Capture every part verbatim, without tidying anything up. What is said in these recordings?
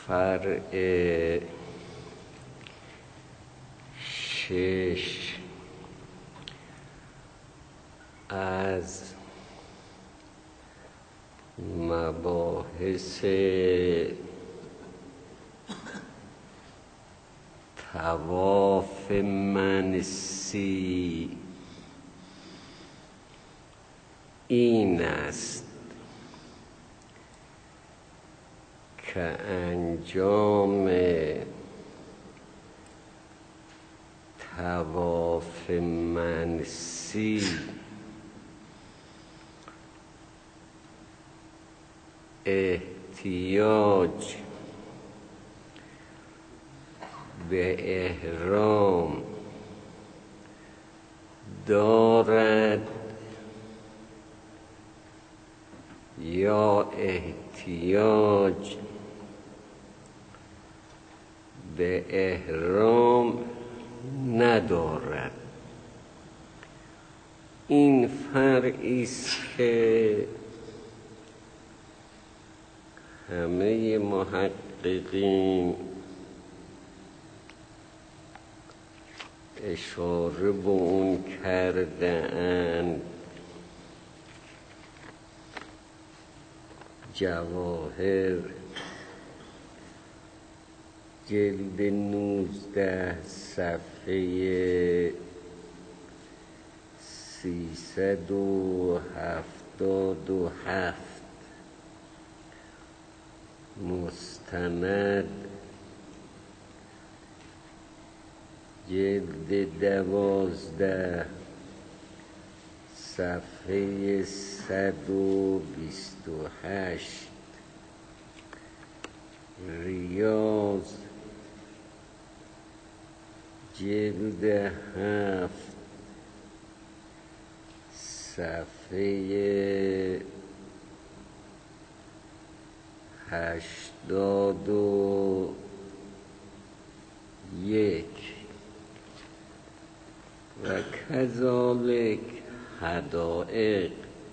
فرع شش از مباحث طواف منسی این است که انجام طواف منسی احتیاج به احرام دارد یا احتیاج به احرام ندارد. این فرعی است که همه محققین اشاره به اون کرده اند. جواهر جلد نوزده صفحه سیصد و هفتاد و هفت، مستند جلد دوازده صفحه صد و بیست و هشت، ریاض جلد هفت صفحه هشتاد و یک و کذالک حدائق،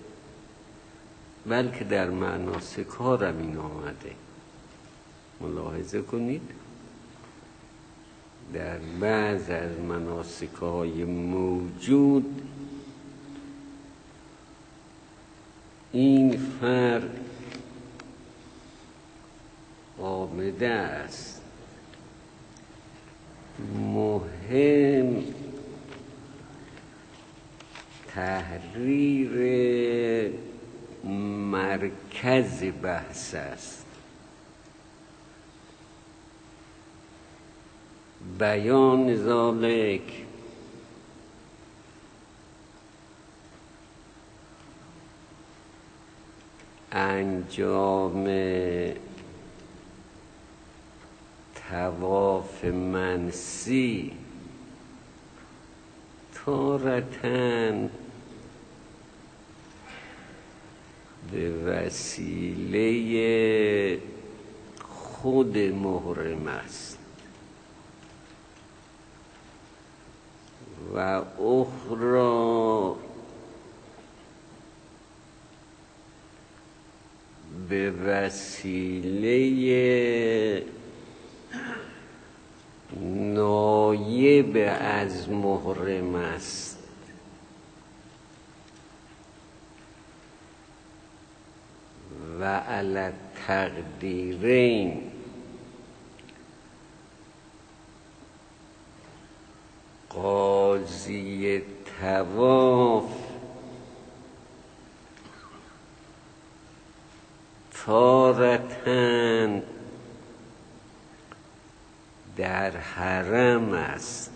بلکه در مناسک ها هم این آمده. ملاحظه کنید در بعض از مناسک های موجود این فرق آمده است. مهم تحریر مرکز بحث است، بیان ذالک انجام طواف منسی تارتاً به وسیله خود محرم است و اخرى به وسیله نایب از محرم است. و علی تقدیرین قاضی طواف تارتاً در حرم است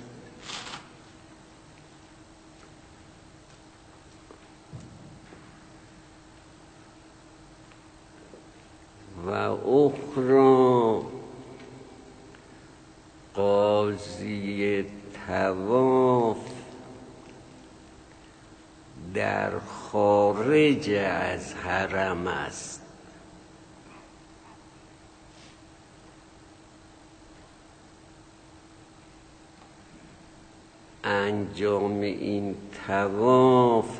و اخرى قاضی طواف در خارج از حرم است. انجام این طواف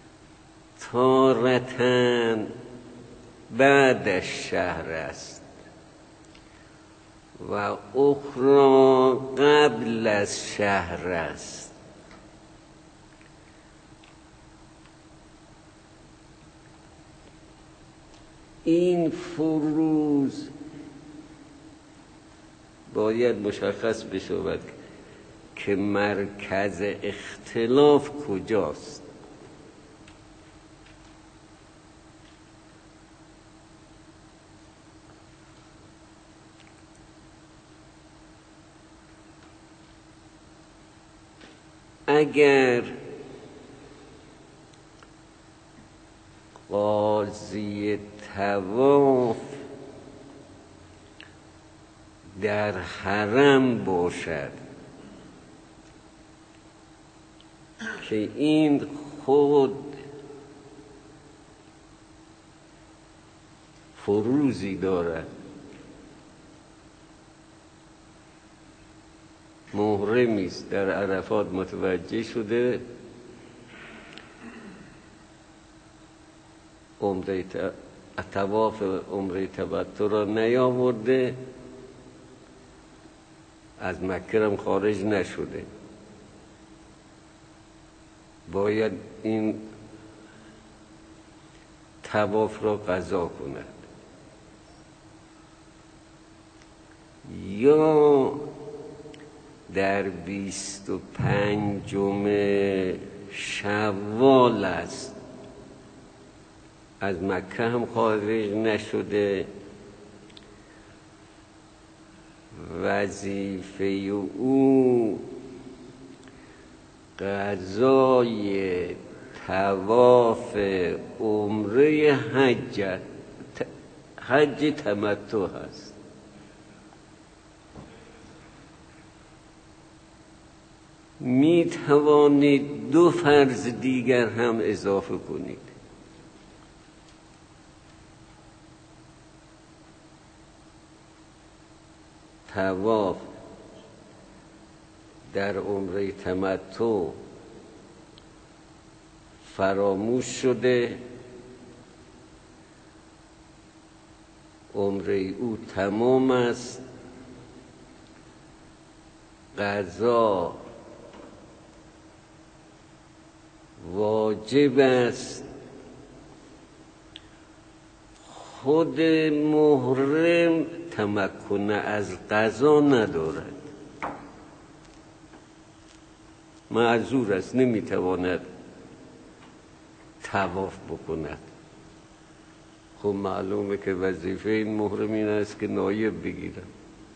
تارتاً بعد از شهر است و اخرى قبل از شهر است. این فروز باید مشخص بشود که مرکز اختلاف کجاست. اگر قاضی طواف در حرم باشد که این خود فروزی دارد، محرمی است، در عرفات متوجه شده، عمره طواف عمره تمتع را نیاورده، از مکه هم خارج نشده، باید این طواف را قضا کند. یا در بیست و پنجم شوال است، از مکه هم خارج نشده، وظیفه او قضای طواف عمره حج حج تمتع هست. می توانید دو فرض دیگر هم اضافه کنید. طواف در عمره تمتع فراموش شده، عمره او تمام است، قضا واجب است. خود محرم تمکن از قضا ندارد، معذور است، نمیتواند طواف بکند. خب معلومه که وظیفه این محرم این است که نایب بگیرد،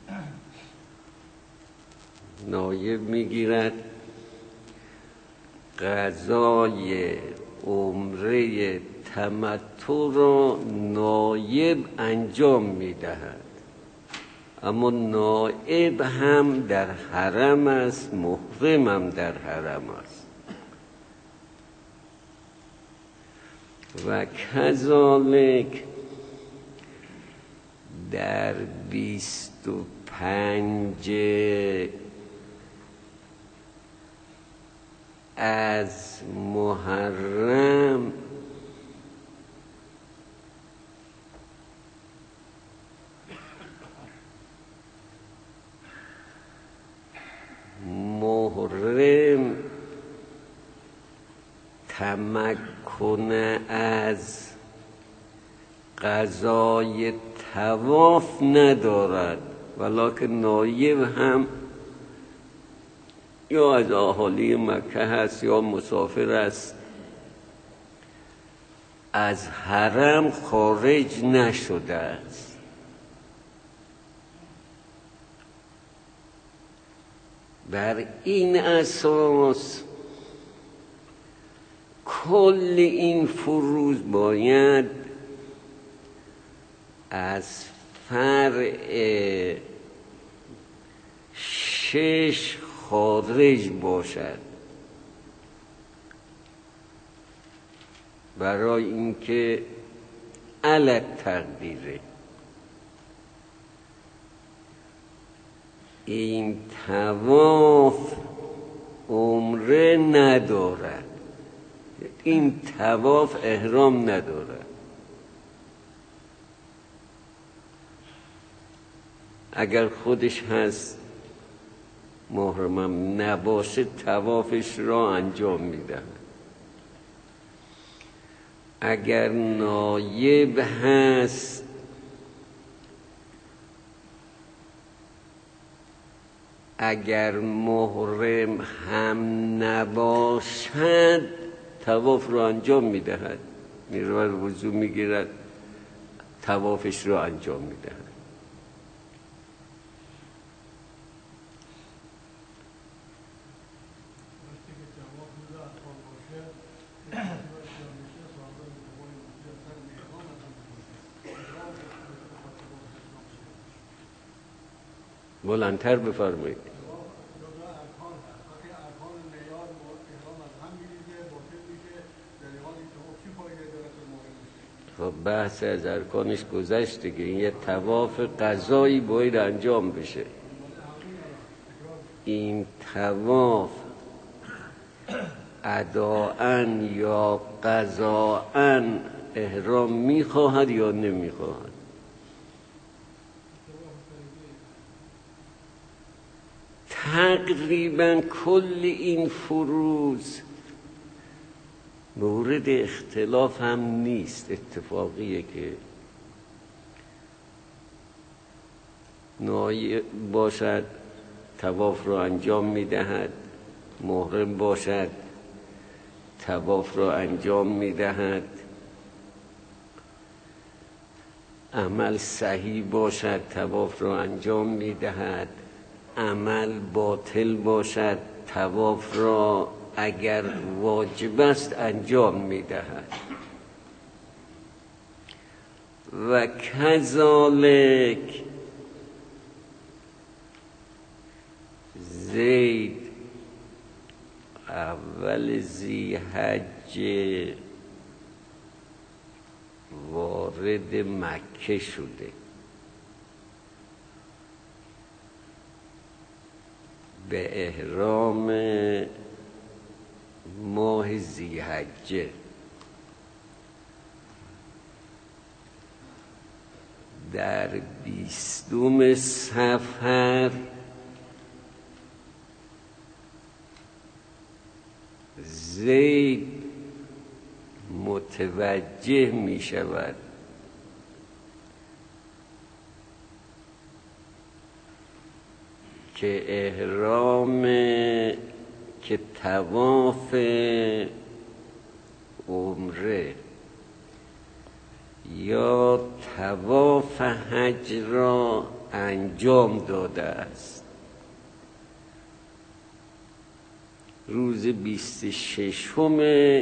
نایب میگیرد، قضای عمره تمتع را نایب انجام میدهد. اما نایب هم در حرم است، محرم هم در حرم است. و کذالک در بیست و پنج از محرم محرم تمکن از قضای طواف ندارد، ولکن نایب هم یا از اهالی مکه هست یا مسافر است، از حرم خارج نشده است. بر این اساس کل این فروز باید از فرع شش خارج باشد، برای اینکه علت تقدیره این طواف عمره ندارد، این طواف احرام ندارد. اگر خودش هست محرمم نباشه طوافش را انجام میدهد. اگر نایب هست اگر محرم هم نباشد طواف را انجام میدهد، میرود وضو میگیرد طوافش را انجام میدهد. بلندتر بفرمایید. خب بحث از ارکانش گذشت دیگه. این یه طواف قضایی باید انجام بشه. این طواف اداءً یا قضاءً احرام میخواهد یا نمیخواهد. تقریبا کل این فروض مورد اختلاف هم نیست، اتفاقیه که نایب باشد طواف را انجام میدهد، محرم باشد طواف را انجام میدهد، عمل صحیح باشد طواف را انجام میدهد، عمل باطل باشد طواف را اگر واجب است انجام میدهد. و کذالک زید اول ذی‌حج وارد مکه شده، به احرام ماه ذی‌حجه. در بیستم صفر زید متوجه می شود که احرام که طواف عمره یا طواف حج را انجام داده است. روز بیست و ششم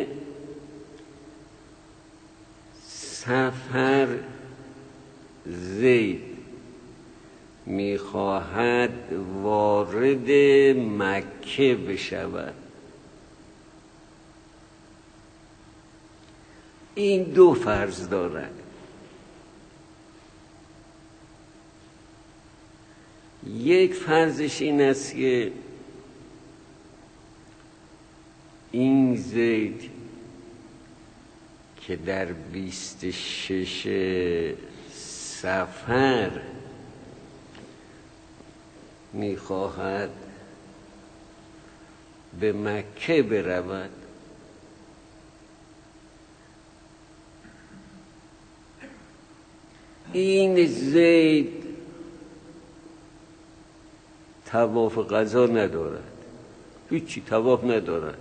صفر زید میخواهد وارد مکه بشود. این دو فرض دارد. یک فرضش این است که این زید که در بیست و شش صفر میخواهد به مکه برود، این زید طواف قضا ندارد، هیچی طواف ندارد.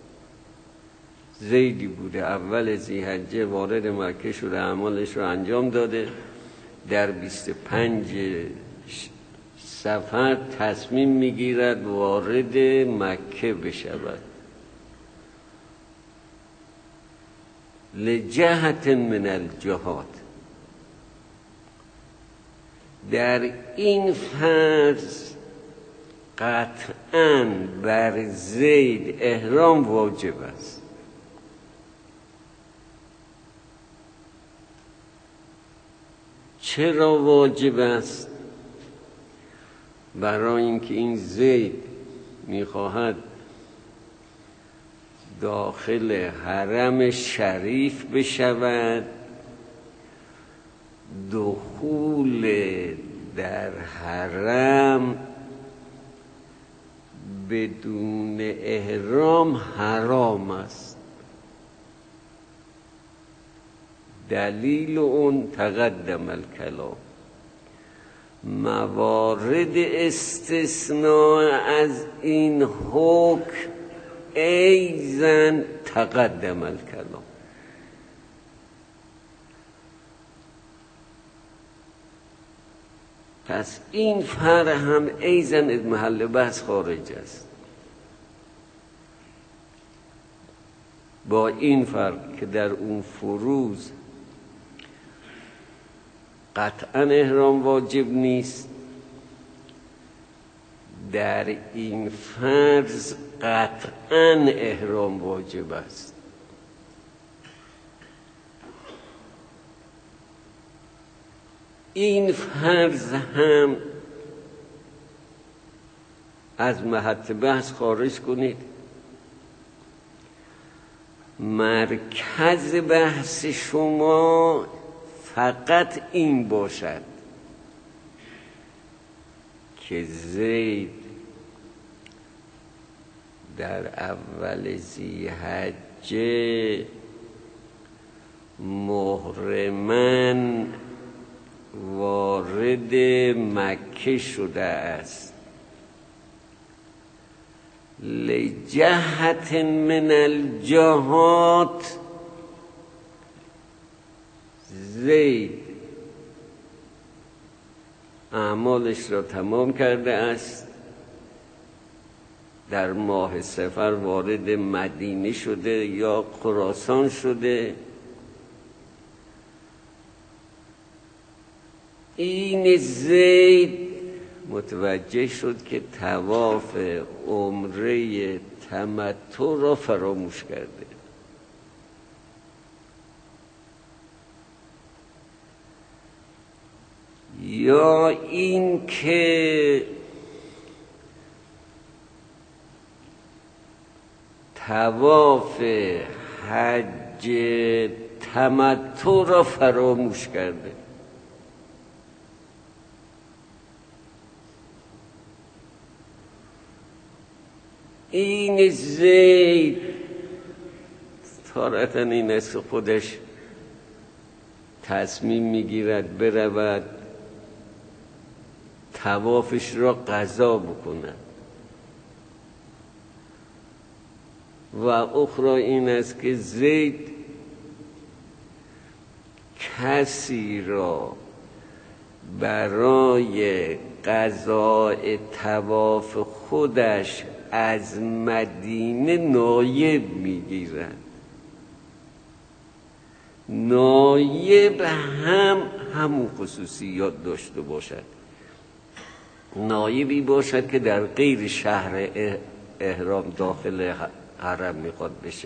زیدی بوده اول ذی‌حجه وارد مکه شده، اعمالش رو انجام داده، در بیست و پنج صفر تصمیم میگیرد وارد مکه بشود لجهت من الجهات. در این فرض قطعاً بر زید احرام واجب است. چرا واجب است؟ برای اینکه این زید میخواهد داخل حرم شریف بشود، دخول در حرم بدون احرام حرام است. دلیل اون تقدم الکلام. موارد استثناء از این حکم ایزن تقدم الکلام. پس این فرع هم ایزن از محل بحث خارج است. با این فرق که در اون فروض قطعا احرام واجب نیست، در این فرض قطعا احرام واجب است. این فرض هم از محط بحث خارج کنید. مرکز بحث شما فقط این باشد که زید در اول ذی‌حجه محرماً وارد مکه شده است، لجهت من الجهات. زید اعمالش را تمام کرده است، در ماه صفر وارد مدینه شده یا خراسان شده. این زید متوجه شد که طواف عمره تمتع را فراموش کرده. یا این که طواف حج تمتع را فراموش کرده. این زید تارتا این است خودش تصمیم میگیرد برود طوافش را قضا بکند، و اخرى این است که زید کسی را برای قضاء طواف خودش از مدینه نایب میگیرد. نایب هم همون خصوصیات داشته باشد. نایبی باشد که در غیر شهر احرام داخل حرم میخواد بشه.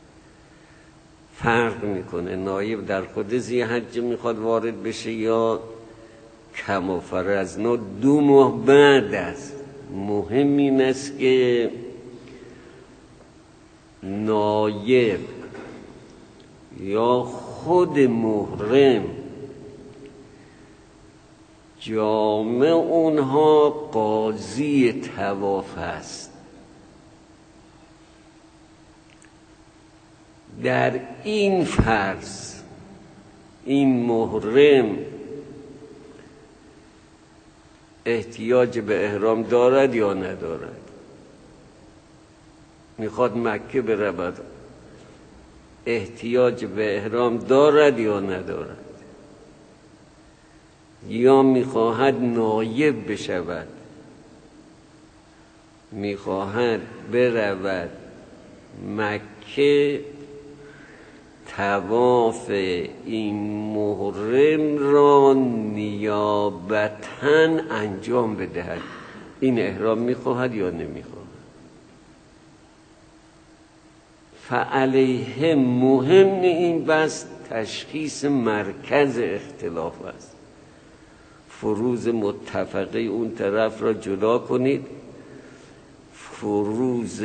فرق میکنه نایب در خود ذی‌حجه میخواد وارد بشه یا کم و فرضنا دو ماه بعد است. مهم این است که نایب یا خود محرم جامع اونها قاضی طواف است. در این فرض این محرم احتیاج به احرام دارد یا ندارد؟ میخواد مکه برود، احتیاج به احرام دارد یا ندارد؟ یا میخواهد نایب بشود، میخواهد برود مکه طواف این محرم را نیابتاً انجام بدهد؟ این احرام میخواهد یا نمیخواهد؟ فعلیه مهم این بس تشخیص مرکز اختلاف است. فروض متفقه اون طرف را جدا کنید، فروض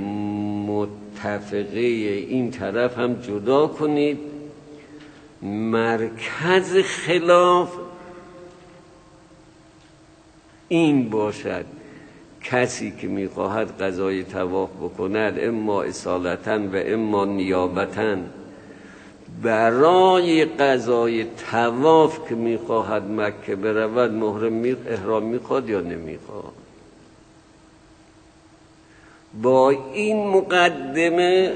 متفقه این طرف هم جدا کنید. مرکز خلاف این باشد کسی که میخواهد قضای طواف بکند اما اصالتاً و اما نیابتاً برای قضای طواف که میخواهد مکه برود محرم می احرام میخواد یا نمیخواد. با این مقدمه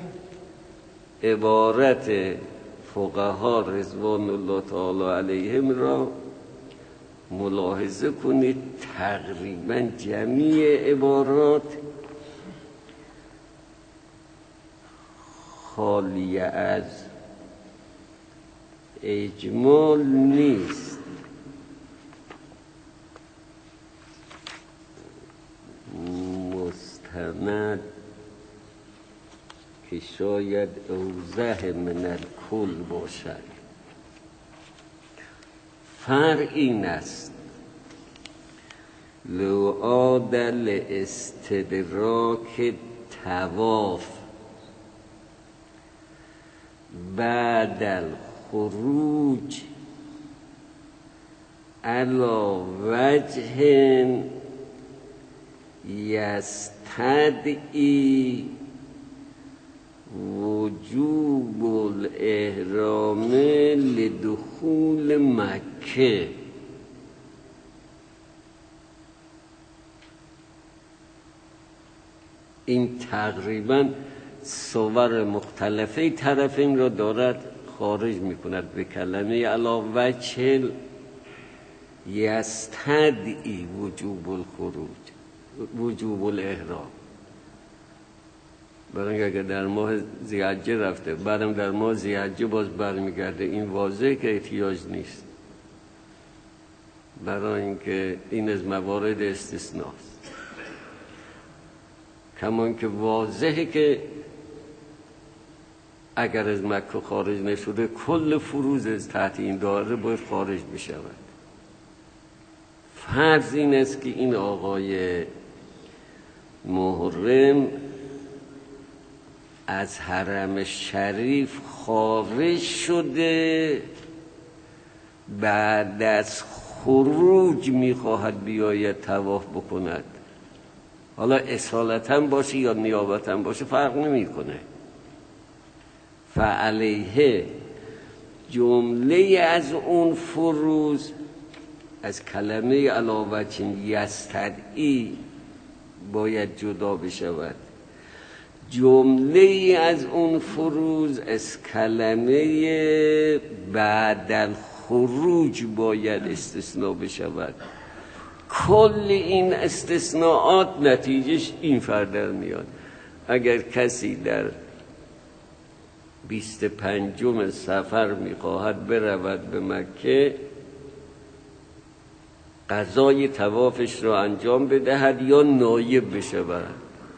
عبارت فقها رضوان الله تعالی علیهم را ملاحظه کنید. تقریبا جمیع عبارات خالی از اجمال نیست. مستند که شاید اوضح من الکل باشد. فرق این است لو عادل استدراک طواف بعد الخروج علی وجه یستدعی وجوب الاحرام لدخول مکه. این تقریبا صور مختلفه طرفین را دارد خارج می کند به کلمه علی وجه یستدعی وجوب الخروج وجوب الاحرام. برای اگر در ماه ذی‌حجه رفته بعدم در ماه ذی‌حجه باز برمیگرده، این واضحه که احتیاج نیست، برای اینکه این از موارد استثناست. کمان که واضحه که اگر از مکه خارج نشده کل فروض از تحت این دایره باید خارج بشود. فرض این است که این آقای محرم از حرم شریف خارج شده، بعد از خروج میخواهد بیاید طواف بکند. حالا اصالتا باشه یا نیابتا باشه فرق نمی کنه. فعلیه جمله از اون فروض از کلمه علی وجه یستدعی باید جدا بشود. جمله از اون فروض از کلمه بعد الخروج باید استثناء بشود. کل این استثناءات نتیجهش این فرد میاد. اگر کسی در بیست پنجم سفر میخواهد برود به مکه، قضای طوافش را انجام بدهد یا نایب بشود.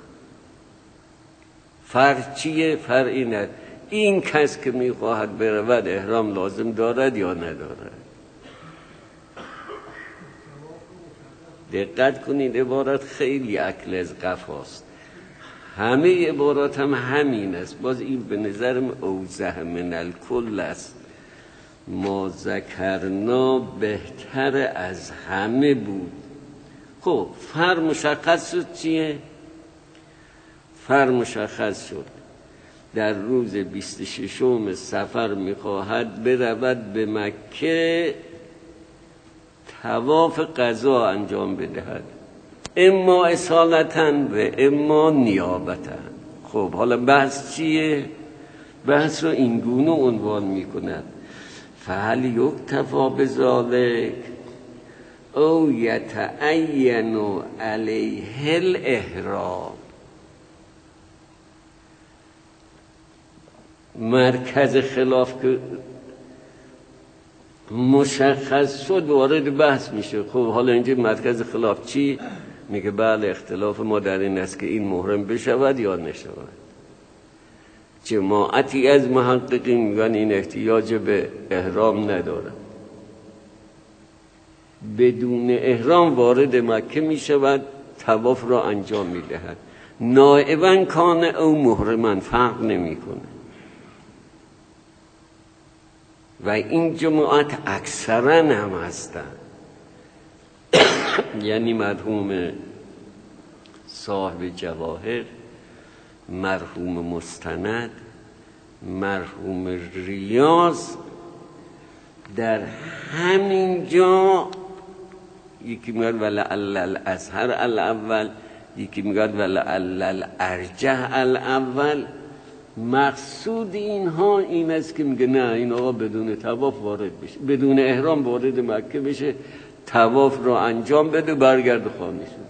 فرق چیه؟ فرق اینه این کس که میخواهد برود احرام لازم دارد یا ندارد. دقت کنید، عبارت خیلی اکل از قفاست. همه عبارات هم همین است. باز این به نظرم اوضح من الکل است. ما ذکرنا بهتر از همه بود. خب فرق مشخص شد چیه؟ فرق مشخص شد در روز بیست و ششم سفر میخواهد برود به مکه طواف قضا انجام بدهد، اما اصالتاً و اما نیابتاً. خب حالا بحث چیه؟ بحث رو این گونه عنوان میکند: فهل یکتفی بذالک او یتعین علیه الاحرام. مرکز خلاف که مشخص شد وارد بحث میشه. خب حالا اینجا مرکز خلاف چی؟ میگه بله اختلاف ما در این است که این محرم بشود یا نشود. جماعتی از محققین میگن این احتیاج به احرام نداره، بدون احرام وارد مکه میشود، طواف را انجام میدهد، نائبا کان او محرما، فرق نمیکنه. و این جماعت اکثرا هم هستن. یعنی مرحوم صاحب جواهر، مرحوم مستند، مرحوم ریاض، در همین جا یکی میگه ولعل الازهر الاول، یکی میگه ولعل الارجح الاول. مقصود اینها این است که میگه نه این آقا بدون طواف وارد بشه، بدون احرام وارد مکه بشه، طواف رو انجام بده، برگرد خانه شد.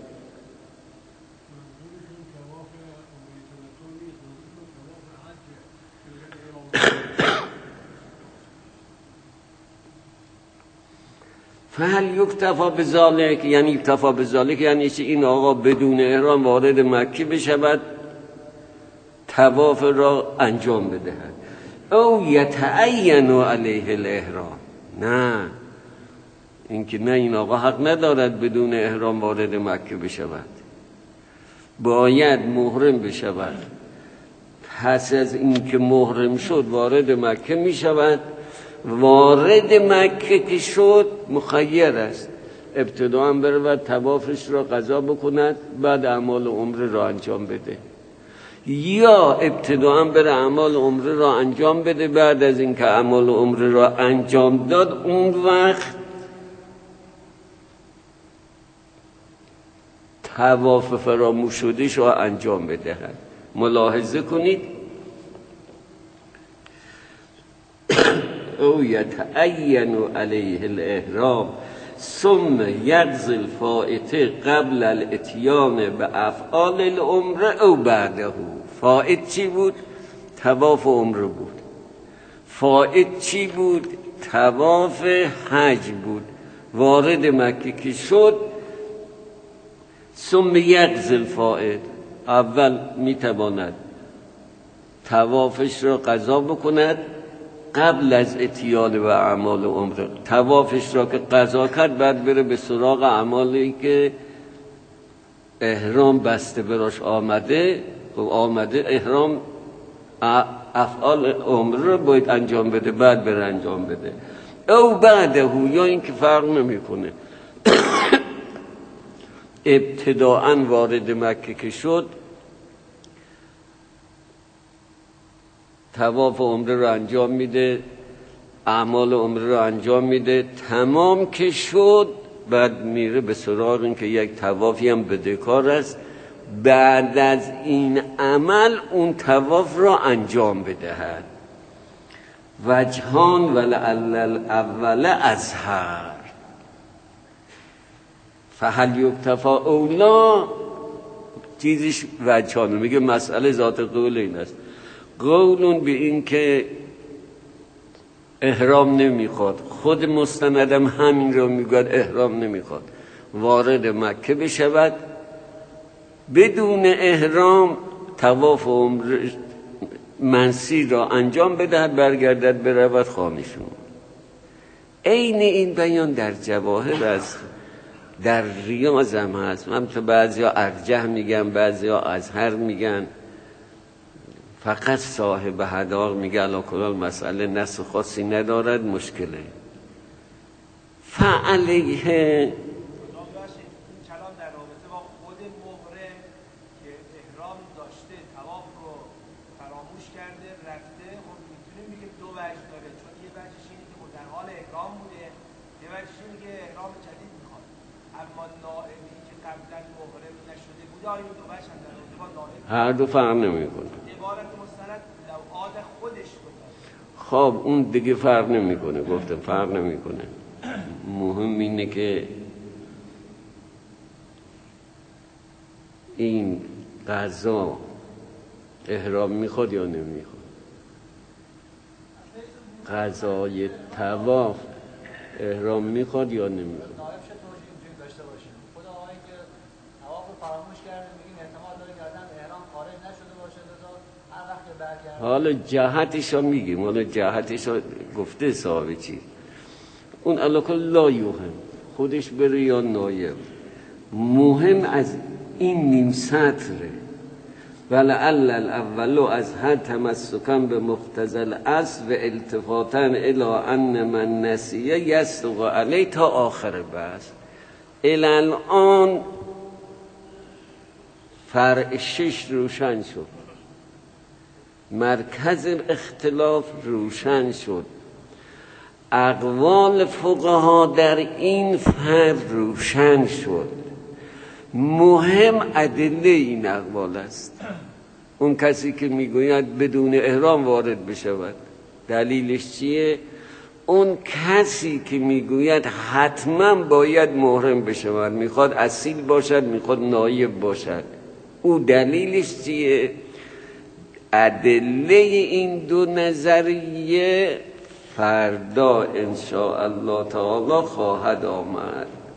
فهل یکتفا بذالک، یعنی یکتفا بذالک یعنی چه؟ این آقا بدون احرام وارد مکه بشود، طواف را انجام بدهد. او یتعین علیه الاحرام، نه این که نه، این آقا حق ندارد بدون احرام وارد مکه بشود، باید محرم بشود. پس از این که محرم شد وارد مکه می شود. وارد مکه که شد مخیر است، ابتداء برود طوافش را قضا بکند، بعد اعمال عمره را انجام بده، یا ابتداء بر اعمال عمره را انجام بده، بعد از این که اعمال عمره را انجام داد اون وقت طواف فراموش شدهش را انجام بدهد. ملاحظه کنید او یتعین علیه الاحرام ثم یقضی الفائته قبل الاتیان به افعال العمره او بعده. فائت چی بود؟ طواف عمره بود. فائت چی بود؟ طواف حج بود. وارد مکه که شد ثم یقضی الفائت، اول میتواند طوافش را قضا بکند قبل از اتیان و اعمال عمره. طوافش را که قضا کرد بعد بره به سراغ اعمالی که احرام بسته براش آمده. آمده احرام افعال عمره را باید انجام بده، بعد بره انجام بده. او بعده، یا این که فرق نمی کنه ابتداءً وارد مکه که شد طواف عمره رو انجام میده، اعمال عمره رو انجام میده، تمام که شد بعد میره به سراغ این که یک طوافی هم بدهکار است، بعد از این عمل اون طواف را انجام بدهد. وجهان ولعل الاول ازهر. فهل یکتفا اولا چیزش وجهان، میگه مسئله ذات قول این است. قولون به این که احرام نمیخواد، خود مستندم همین رو میگوید احرام نمیخواد، وارد مکه بشود بدون احرام طواف عمره منسی را انجام بدهد، برگردد برود خانه‌شون. عین این بیان در جواهر است، در ریاض هم هست. من تو بعضیا ارجح میگن، بعضیا ازهر میگن، فقط صاحب هداق میگه علاکلال مسئله نص خاصی ندارد، مشکله. فعلیه کلام در رابطه با خود محرم که احرام داشته طواف رو فراموش کرده رفته، خب میتونیم بگیم دو وجه داره، چون یه وجهش اینه که خب در حال احرام بوده، یه وجهش اینه که احرام جدید میخواد. اما نائبی که قبلا محرم نشده بوده، آیا این دو وجه هم در رابطه با نائب هر دو فرق نمیکنه. عبارت مستند لوعاد خودش بود. خب اون دیگه فرق نمیکنه، گفتم فرق نمیکنه. مهم اینه که این قضا احرام میخواد یا نمیخواد. قضای طواف احرام میخواد یا نمیخواد. نایب چه توجیه میتونیم داشته باشیم؟ خود آقایی که طواف رو فراموش کرده میگیم احتمال داره که اصلا احرام خارج نشده باشه، لذا هر وقت که برگرده. حالا جهتش رو میگیم، حالا جهتش رو گفته صاحب چیز، اون علاکل لا یوهم، خودش بره یا نایب. مهم از این نیم سطره ولعل الاول از هر تمسکن به مقتضی الاصل و التفاتن الی ان من نسیه یستوق علی تا آخر بحث. الان فرع شش روشن شد، مرکز اختلاف روشن شد، اقوال فقها در این فرد روشن شد. مهم ادله این اقوال است. اون کسی که میگوید بدون احرام وارد بشود دلیلش چیه؟ اون کسی که میگوید حتما باید محرم بشود، میخواد اصیل باشد میخواد نایب باشد، او دلیلش چیه؟ ادله این دو نظریه فردا ان شاء الله تعالی خواهد آمد.